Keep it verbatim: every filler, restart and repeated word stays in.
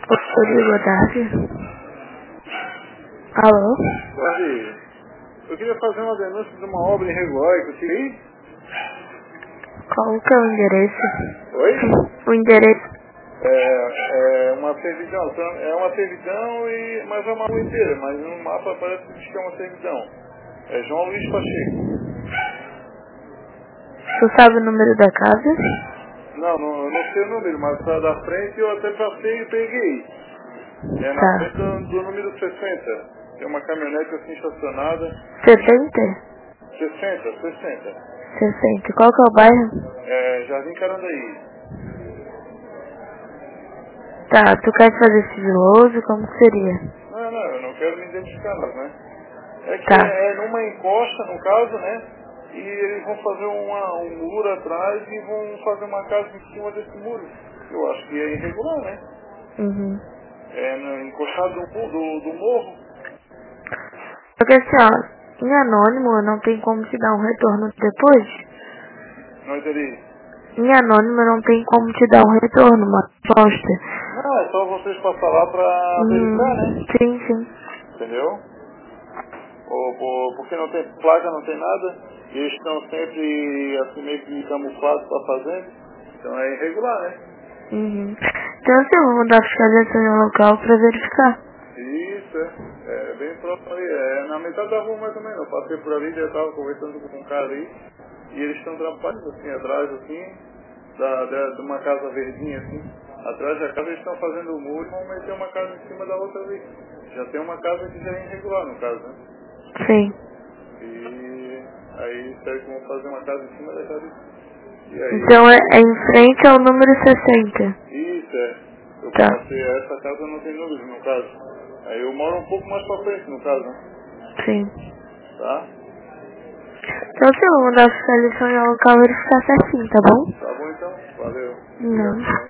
Oi, boa tarde. Alô? Pode. Eu queria fazer uma denúncia de uma obra irregular que eu tive. Qual que é o endereço? Oi? O endereço. É, é uma servidão. É uma servidão, e, mas é uma rua inteira. Mas no mapa parece que diz que é uma servidão. É João Luiz Pacheco. Tu sabe o número da casa? Não, não, eu não sei o número, mas tá da frente eu até passei e peguei. É na Tá. frente do, do número sessenta. Tem uma caminhonete assim estacionada. sessenta? sessenta, sessenta. sessenta. Qual que é o bairro? É Jardim Carandaí. Tá, tu quer fazer sigiloso? Como que seria? Não, não, eu não quero me identificar não, né? É que Tá. é, é numa encosta, no caso, né? E eles vão fazer uma, um muro atrás e vão fazer uma casa em cima desse muro. Eu acho que é irregular, né? Uhum. É no, encostado do, mu- do, do morro. Porque assim, ó, em anônimo eu não tenho como te dar um retorno depois. Não entendi. Em anônimo eu não tenho como te dar um retorno, uma resposta. Não, é só vocês passar lá pra verificar, né? Uhum. Sim, sim. Entendeu? Ou, ou, porque não tem placa, não tem nada. E eles estão sempre assim meio que camuflados pra fazer. Então é irregular, né? Uhum. Então assim, eu vou mandar a fiscalização no local pra verificar. Isso, é. É bem próximo ali. É na metade da rua mais ou menos. Eu passei por ali, já estava conversando com um cara ali. E eles estão trabalhando assim, atrás assim, da, da, de uma casa verdinha assim. Atrás da casa eles estão fazendo o muro e vão meter uma casa em cima da outra ali. Já tem uma casa que já é irregular no caso, né? Sim. E aí serve que vão fazer uma casa em cima da casa. E aí, Então é, é em frente ao número sessenta. isso é. Eu Tá. passei, essa casa não tem número no caso. Aí eu moro um pouco mais pra frente no caso, né? Sim. Tá? Então se eu vou mandar a fiscalização no local verificar certinho, tá bom? Tá bom então? Valeu. Obrigado Não. também.